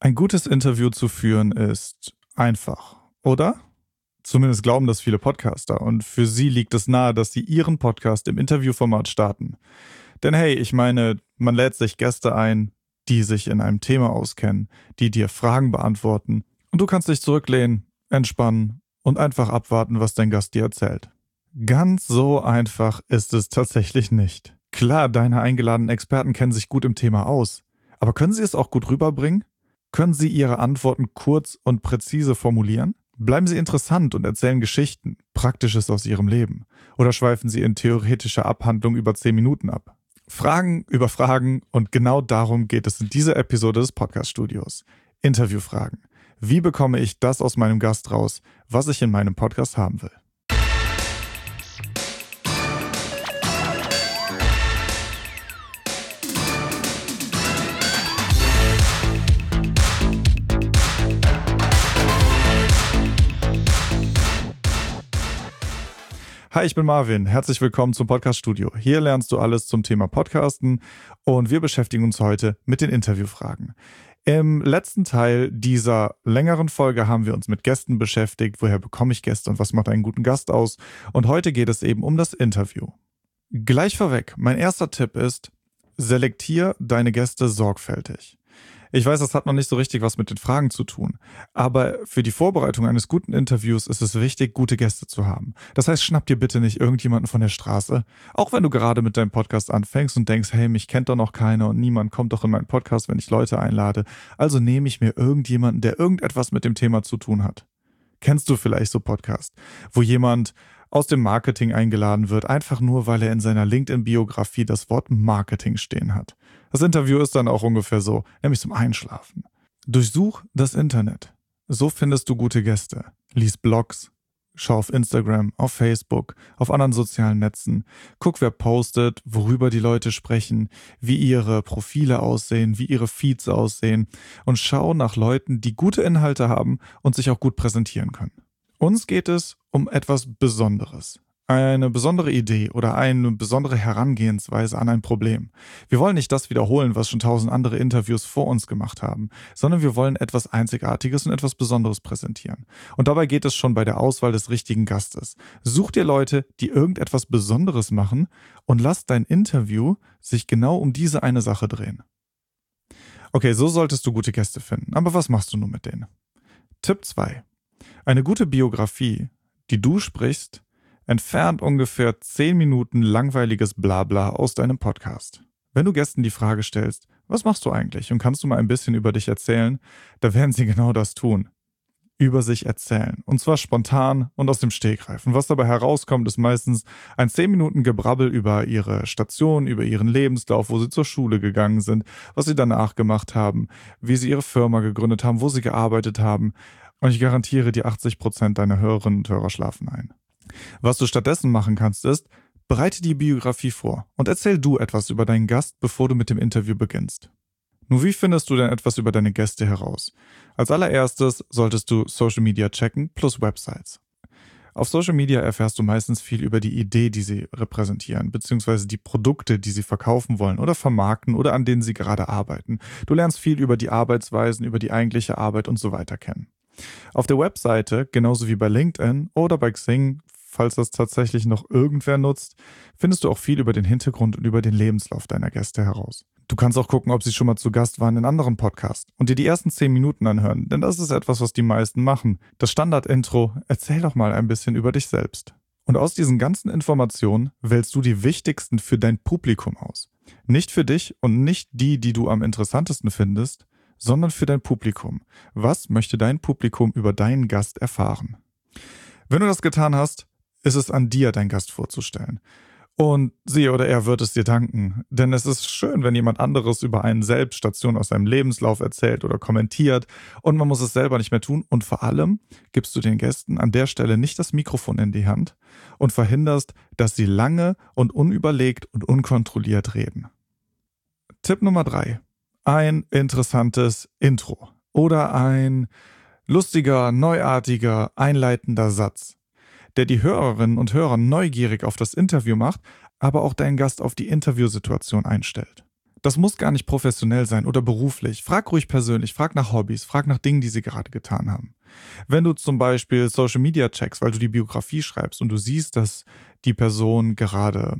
Ein gutes Interview zu führen ist einfach, oder? Zumindest glauben das viele Podcaster und für sie liegt es nahe, dass sie ihren Podcast im Interviewformat starten. Denn hey, ich meine, man lädt sich Gäste ein, die sich in einem Thema auskennen, die dir Fragen beantworten und du kannst dich zurücklehnen, entspannen und einfach abwarten, was dein Gast dir erzählt. Ganz so einfach ist es tatsächlich nicht. Klar, deine eingeladenen Experten kennen sich gut im Thema aus, aber können sie es auch gut rüberbringen? Können Sie Ihre Antworten kurz und präzise formulieren? Bleiben Sie interessant und erzählen Geschichten, Praktisches aus Ihrem Leben? Oder schweifen Sie in theoretischer Abhandlung über 10 Minuten ab? Fragen über Fragen und genau darum geht es in dieser Episode des Podcast-Studios. Interviewfragen. Wie bekomme ich das aus meinem Gast raus, was ich in meinem Podcast haben will? Hi, ich bin Marvin. Herzlich willkommen zum Podcast-Studio. Hier lernst du alles zum Thema Podcasten und wir beschäftigen uns heute mit den Interviewfragen. Im letzten Teil dieser längeren Folge haben wir uns mit Gästen beschäftigt. Woher bekomme ich Gäste und was macht einen guten Gast aus? Und heute geht es eben um das Interview. Gleich vorweg, mein erster Tipp ist, selektier deine Gäste sorgfältig. Ich weiß, das hat noch nicht so richtig was mit den Fragen zu tun, aber für die Vorbereitung eines guten Interviews ist es wichtig, gute Gäste zu haben. Das heißt, schnapp dir bitte nicht irgendjemanden von der Straße, auch wenn du gerade mit deinem Podcast anfängst und denkst, hey, mich kennt doch noch keiner und niemand kommt doch in meinen Podcast, wenn ich Leute einlade. Also nehme ich mir irgendjemanden, der irgendetwas mit dem Thema zu tun hat. Kennst du vielleicht so Podcasts, wo jemand aus dem Marketing eingeladen wird, einfach nur, weil er in seiner LinkedIn-Biografie das Wort Marketing stehen hat. Das Interview ist dann auch ungefähr so, nämlich zum Einschlafen. Durchsuch das Internet. So findest du gute Gäste. Lies Blogs, schau auf Instagram, auf Facebook, auf anderen sozialen Netzen. Guck, wer postet, worüber die Leute sprechen, wie ihre Profile aussehen, wie ihre Feeds aussehen und schau nach Leuten, die gute Inhalte haben und sich auch gut präsentieren können. Uns geht es um etwas Besonderes. Eine besondere Idee oder eine besondere Herangehensweise an ein Problem. Wir wollen nicht das wiederholen, was schon 1000 andere Interviews vor uns gemacht haben, sondern wir wollen etwas Einzigartiges und etwas Besonderes präsentieren. Und dabei geht es schon bei der Auswahl des richtigen Gastes. Such dir Leute, die irgendetwas Besonderes machen und lass dein Interview sich genau um diese eine Sache drehen. Okay, so solltest du gute Gäste finden. Aber was machst du nun mit denen? Tipp 2. Eine gute Biografie, die du sprichst, entfernt ungefähr 10 Minuten langweiliges Blabla aus deinem Podcast. Wenn du Gästen die Frage stellst, was machst du eigentlich und kannst du mal ein bisschen über dich erzählen, da werden sie genau das tun. Über sich erzählen. Und zwar spontan und aus dem Stegreif. Und was dabei herauskommt, ist meistens ein 10 Minuten Gebrabbel über ihre Station, über ihren Lebenslauf, wo sie zur Schule gegangen sind, was sie danach gemacht haben, wie sie ihre Firma gegründet haben, wo sie gearbeitet haben. Und ich garantiere dir, 80% deiner Hörerinnen und Hörer schlafen ein. Was du stattdessen machen kannst, ist, bereite die Biografie vor und erzähl du etwas über deinen Gast, bevor du mit dem Interview beginnst. Nun, wie findest du denn etwas über deine Gäste heraus? Als allererstes solltest du Social Media checken plus Websites. Auf Social Media erfährst du meistens viel über die Idee, die sie repräsentieren, beziehungsweise die Produkte, die sie verkaufen wollen oder vermarkten oder an denen sie gerade arbeiten. Du lernst viel über die Arbeitsweisen, über die eigentliche Arbeit und so weiter kennen. Auf der Webseite, genauso wie bei LinkedIn oder bei Xing, falls das tatsächlich noch irgendwer nutzt, findest du auch viel über den Hintergrund und über den Lebenslauf deiner Gäste heraus. Du kannst auch gucken, ob sie schon mal zu Gast waren in anderen Podcasts und dir die ersten 10 Minuten anhören, denn das ist etwas, was die meisten machen. Das Standard-Intro, erzähl doch mal ein bisschen über dich selbst. Und aus diesen ganzen Informationen wählst du die wichtigsten für dein Publikum aus. Nicht für dich und nicht die, die du am interessantesten findest, sondern für dein Publikum. Was möchte dein Publikum über deinen Gast erfahren? Wenn du das getan hast, ist es an dir, deinen Gast vorzustellen. Und sie oder er wird es dir danken, denn es ist schön, wenn jemand anderes über einen selbst Stationen aus seinem Lebenslauf erzählt oder kommentiert und man muss es selber nicht mehr tun und vor allem gibst du den Gästen an der Stelle nicht das Mikrofon in die Hand und verhinderst, dass sie lange und unüberlegt und unkontrolliert reden. Tipp Nummer 3. Ein interessantes Intro oder ein lustiger, neuartiger, einleitender Satz, der die Hörerinnen und Hörer neugierig auf das Interview macht, aber auch deinen Gast auf die Interviewsituation einstellt. Das muss gar nicht professionell sein oder beruflich. Frag ruhig persönlich, frag nach Hobbys, frag nach Dingen, die sie gerade getan haben. Wenn du zum Beispiel Social Media checkst, weil du die Biografie schreibst und du siehst, dass die Person gerade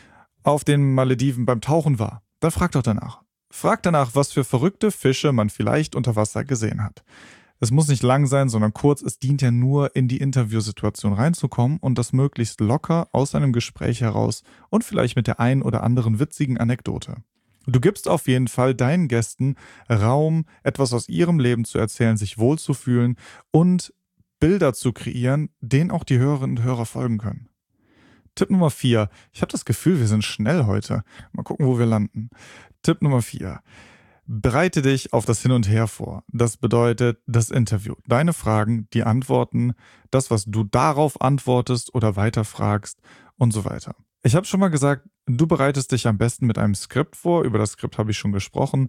auf den Malediven beim Tauchen war, dann frag doch danach. Frag danach, was für verrückte Fische man vielleicht unter Wasser gesehen hat. Es muss nicht lang sein, sondern kurz. Es dient ja nur, in die Interviewsituation reinzukommen und das möglichst locker aus einem Gespräch heraus und vielleicht mit der einen oder anderen witzigen Anekdote. Du gibst auf jeden Fall deinen Gästen Raum, etwas aus ihrem Leben zu erzählen, sich wohlzufühlen und Bilder zu kreieren, denen auch die Hörerinnen und Hörer folgen können. Tipp Nummer 4. Ich habe das Gefühl, wir sind schnell heute. Mal gucken, wo wir landen. Tipp Nummer 4. Bereite dich auf das Hin und Her vor. Das bedeutet das Interview. Deine Fragen, die Antworten, das, was du darauf antwortest oder weiterfragst und so weiter. Ich habe schon mal gesagt, du bereitest dich am besten mit einem Skript vor. Über das Skript habe ich schon gesprochen.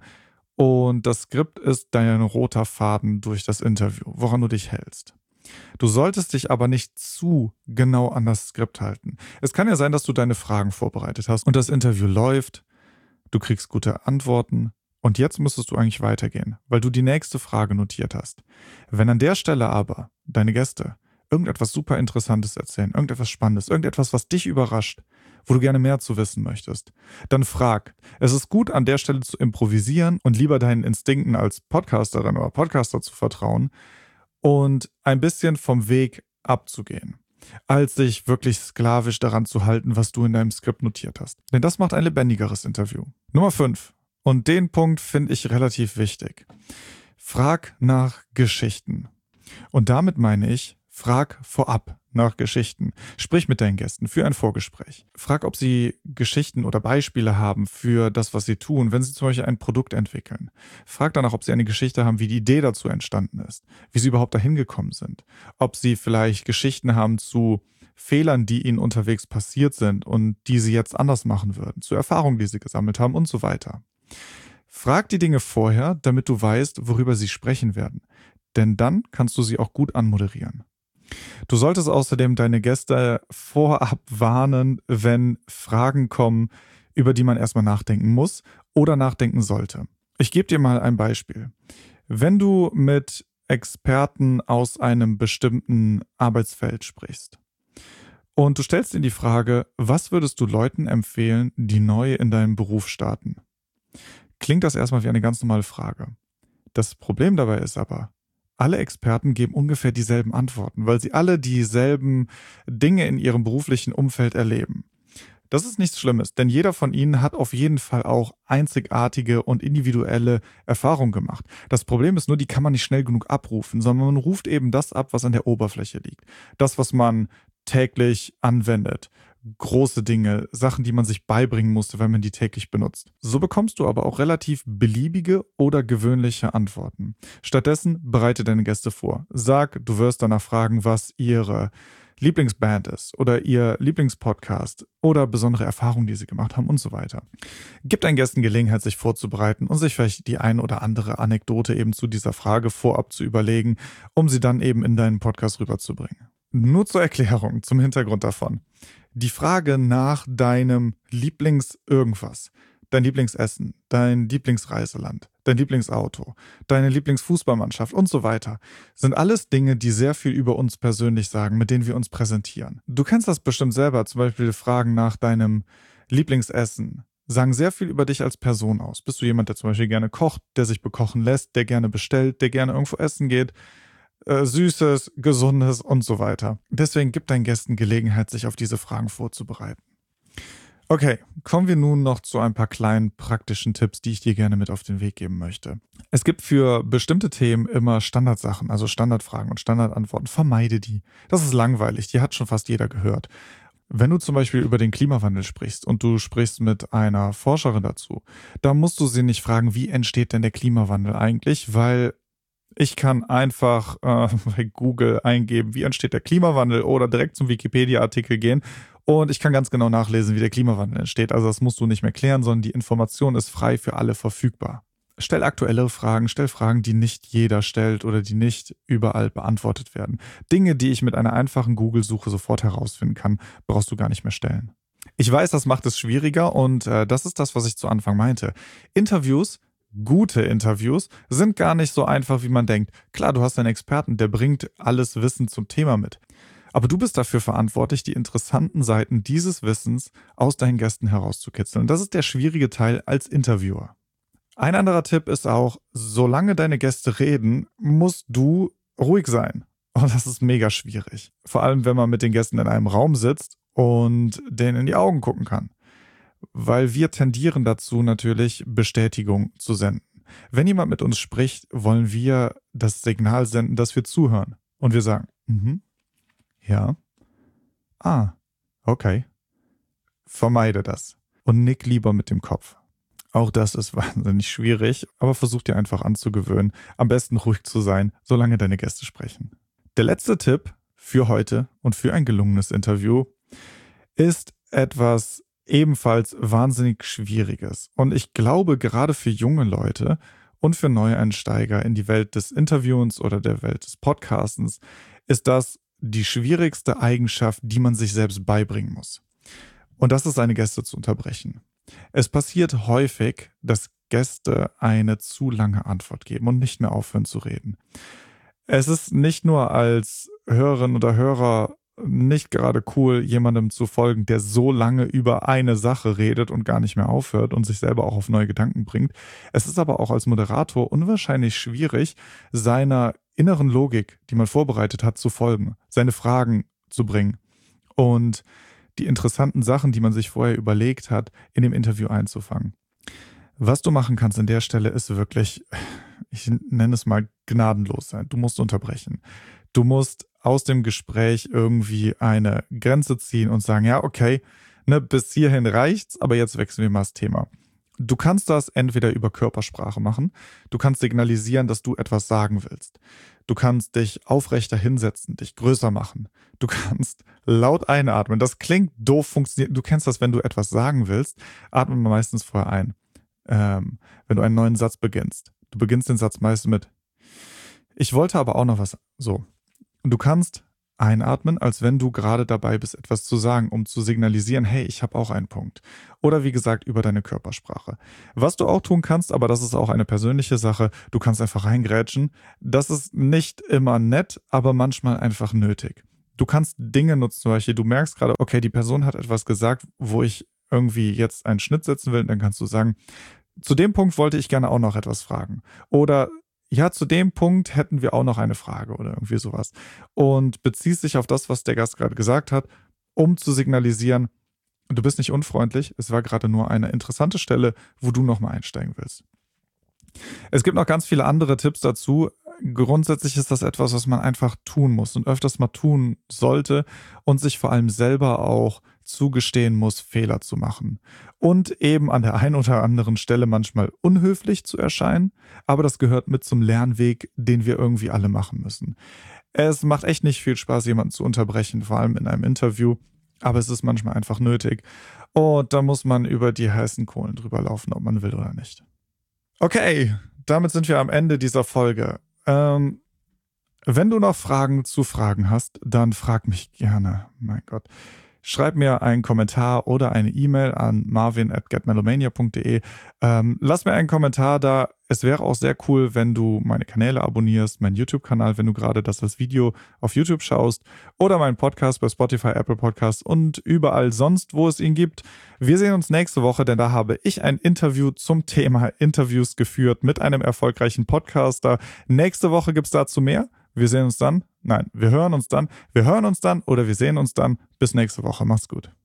Und das Skript ist dein roter Faden durch das Interview, woran du dich hältst. Du solltest dich aber nicht zu genau an das Skript halten. Es kann ja sein, dass du deine Fragen vorbereitet hast und das Interview läuft, du kriegst gute Antworten und jetzt müsstest du eigentlich weitergehen, weil du die nächste Frage notiert hast. Wenn an der Stelle aber deine Gäste irgendetwas super Interessantes erzählen, irgendetwas Spannendes, irgendetwas, was dich überrascht, wo du gerne mehr zu wissen möchtest, dann frag. Es ist gut, an der Stelle zu improvisieren und lieber deinen Instinkten als Podcasterin oder Podcaster zu vertrauen und ein bisschen vom Weg abzugehen, als sich wirklich sklavisch daran zu halten, was du in deinem Skript notiert hast. Denn das macht ein lebendigeres Interview. Nummer 5. Und den Punkt finde ich relativ wichtig. Frag nach Geschichten. Und damit meine ich, frag vorab nach Geschichten. Sprich mit deinen Gästen für ein Vorgespräch. Frag, ob sie Geschichten oder Beispiele haben für das, was sie tun, wenn sie zum Beispiel ein Produkt entwickeln. Frag danach, ob sie eine Geschichte haben, wie die Idee dazu entstanden ist, wie sie überhaupt dahin gekommen sind. Ob sie vielleicht Geschichten haben zu Fehlern, die ihnen unterwegs passiert sind und die sie jetzt anders machen würden, zu Erfahrungen, die sie gesammelt haben und so weiter. Frag die Dinge vorher, damit du weißt, worüber sie sprechen werden. Denn dann kannst du sie auch gut anmoderieren. Du solltest außerdem deine Gäste vorab warnen, wenn Fragen kommen, über die man erstmal nachdenken muss oder nachdenken sollte. Ich gebe dir mal ein Beispiel. Wenn du mit Experten aus einem bestimmten Arbeitsfeld sprichst und du stellst ihnen die Frage, was würdest du Leuten empfehlen, die neu in deinem Beruf starten? Klingt das erstmal wie eine ganz normale Frage. Das Problem dabei ist aber, alle Experten geben ungefähr dieselben Antworten, weil sie alle dieselben Dinge in ihrem beruflichen Umfeld erleben. Das ist nichts Schlimmes, denn jeder von ihnen hat auf jeden Fall auch einzigartige und individuelle Erfahrungen gemacht. Das Problem ist nur, die kann man nicht schnell genug abrufen, sondern man ruft eben das ab, was an der Oberfläche liegt. Das, was man täglich anwendet. Große Dinge, Sachen, die man sich beibringen musste, wenn man die täglich benutzt. So bekommst du aber auch relativ beliebige oder gewöhnliche Antworten. Stattdessen bereite deine Gäste vor. Sag, du wirst danach fragen, was ihre Lieblingsband ist oder ihr Lieblingspodcast oder besondere Erfahrungen, die sie gemacht haben und so weiter. Gib deinen Gästen Gelegenheit, sich vorzubereiten und sich vielleicht die ein oder andere Anekdote eben zu dieser Frage vorab zu überlegen, um sie dann eben in deinen Podcast rüberzubringen. Nur zur Erklärung, zum Hintergrund davon. Die Frage nach deinem Lieblings-Irgendwas, dein Lieblingsessen, dein Lieblingsreiseland, dein Lieblingsauto, deine Lieblingsfußballmannschaft und so weiter, sind alles Dinge, die sehr viel über uns persönlich sagen, mit denen wir uns präsentieren. Du kennst das bestimmt selber, zum Beispiel Fragen nach deinem Lieblingsessen, sagen sehr viel über dich als Person aus. Bist du jemand, der zum Beispiel gerne kocht, der sich bekochen lässt, der gerne bestellt, der gerne irgendwo essen geht, Süßes, Gesundes und so weiter. Deswegen gib deinen Gästen Gelegenheit, sich auf diese Fragen vorzubereiten. Okay, kommen wir nun noch zu ein paar kleinen praktischen Tipps, die ich dir gerne mit auf den Weg geben möchte. Es gibt für bestimmte Themen immer Standardsachen, also Standardfragen und Standardantworten. Vermeide die. Das ist langweilig, die hat schon fast jeder gehört. Wenn du zum Beispiel über den Klimawandel sprichst und du sprichst mit einer Forscherin dazu, dann musst du sie nicht fragen, wie entsteht denn der Klimawandel eigentlich, weil ich kann einfach bei Google eingeben, wie entsteht der Klimawandel oder direkt zum Wikipedia-Artikel gehen und ich kann ganz genau nachlesen, wie der Klimawandel entsteht. Also das musst du nicht mehr klären, sondern die Information ist frei für alle verfügbar. Stell aktuellere Fragen, stell Fragen, die nicht jeder stellt oder die nicht überall beantwortet werden. Dinge, die ich mit einer einfachen Google-Suche sofort herausfinden kann, brauchst du gar nicht mehr stellen. Ich weiß, das macht es schwieriger und das ist das, was ich zu Anfang meinte. Interviews, gute Interviews, sind gar nicht so einfach, wie man denkt. Klar, du hast einen Experten, der bringt alles Wissen zum Thema mit. Aber du bist dafür verantwortlich, die interessanten Seiten dieses Wissens aus deinen Gästen herauszukitzeln. Und das ist der schwierige Teil als Interviewer. Ein anderer Tipp ist auch, solange deine Gäste reden, musst du ruhig sein. Und das ist mega schwierig. Vor allem, wenn man mit den Gästen in einem Raum sitzt und denen in die Augen gucken kann. Weil wir tendieren dazu natürlich, Bestätigung zu senden. Wenn jemand mit uns spricht, wollen wir das Signal senden, dass wir zuhören. Und wir sagen, ja, okay. Vermeide das. Und nick lieber mit dem Kopf. Auch das ist wahnsinnig schwierig, aber versuch dir einfach anzugewöhnen, am besten ruhig zu sein, solange deine Gäste sprechen. Der letzte Tipp für heute und für ein gelungenes Interview ist etwas ebenfalls wahnsinnig Schwieriges. Und ich glaube, gerade für junge Leute und für Neueinsteiger in die Welt des Interviewens oder der Welt des Podcastens ist das die schwierigste Eigenschaft, die man sich selbst beibringen muss. Und das ist, seine Gäste zu unterbrechen. Es passiert häufig, dass Gäste eine zu lange Antwort geben und nicht mehr aufhören zu reden. Es ist nicht nur als Hörerin oder Hörer nicht gerade cool, jemandem zu folgen, der so lange über eine Sache redet und gar nicht mehr aufhört und sich selber auch auf neue Gedanken bringt. Es ist aber auch als Moderator unwahrscheinlich schwierig, seiner inneren Logik, die man vorbereitet hat, zu folgen, seine Fragen zu bringen und die interessanten Sachen, die man sich vorher überlegt hat, in dem Interview einzufangen. Was du machen kannst an der Stelle ist wirklich, ich nenne es mal, gnadenlos sein. Du musst unterbrechen. Du musst aus dem Gespräch irgendwie eine Grenze ziehen und sagen, ja, okay, bis hierhin reicht's, aber jetzt wechseln wir mal das Thema. Du kannst das entweder über Körpersprache machen, du kannst signalisieren, dass du etwas sagen willst. Du kannst dich aufrechter hinsetzen, dich größer machen. Du kannst laut einatmen. Das klingt doof, funktioniert. Du kennst das, wenn du etwas sagen willst, atmen wir meistens vorher ein. Wenn du einen neuen Satz beginnst. Du beginnst den Satz meistens mit ich wollte aber auch noch was. So. Und du kannst einatmen, als wenn du gerade dabei bist, etwas zu sagen, um zu signalisieren, hey, ich habe auch einen Punkt. Oder wie gesagt, über deine Körpersprache. Was du auch tun kannst, aber das ist auch eine persönliche Sache, du kannst einfach reingrätschen. Das ist nicht immer nett, aber manchmal einfach nötig. Du kannst Dinge nutzen, zum Beispiel, du merkst gerade, okay, die Person hat etwas gesagt, wo ich irgendwie jetzt einen Schnitt setzen will, dann kannst du sagen, zu dem Punkt wollte ich gerne auch noch etwas fragen. Oder ja, zu dem Punkt hätten wir auch noch eine Frage oder irgendwie sowas. Und beziehst dich auf das, was der Gast gerade gesagt hat, um zu signalisieren, du bist nicht unfreundlich, es war gerade nur eine interessante Stelle, wo du nochmal einsteigen willst. Es gibt noch ganz viele andere Tipps dazu. Grundsätzlich ist das etwas, was man einfach tun muss und öfters mal tun sollte und sich vor allem selber auch zugestehen muss, Fehler zu machen. Und eben an der einen oder anderen Stelle manchmal unhöflich zu erscheinen, aber das gehört mit zum Lernweg, den wir irgendwie alle machen müssen. Es macht echt nicht viel Spaß, jemanden zu unterbrechen, vor allem in einem Interview, aber es ist manchmal einfach nötig. Und da muss man über die heißen Kohlen drüber laufen, ob man will oder nicht. Okay, damit sind wir am Ende dieser Folge. Wenn du noch Fragen zu Fragen hast, dann frag mich gerne. Mein Gott. Schreib mir einen Kommentar oder eine E-Mail an marvin@getmelomania.de. Lass mir einen Kommentar da. Es wäre auch sehr cool, wenn du meine Kanäle abonnierst, meinen YouTube-Kanal, wenn du gerade das als Video auf YouTube schaust oder meinen Podcast bei Spotify, Apple Podcasts und überall sonst, wo es ihn gibt. Wir sehen uns nächste Woche, denn da habe ich ein Interview zum Thema Interviews geführt mit einem erfolgreichen Podcaster. Nächste Woche gibt es dazu mehr. Wir sehen uns dann. Nein, wir hören uns dann. Wir hören uns dann oder wir sehen uns dann. Bis nächste Woche. Macht's gut.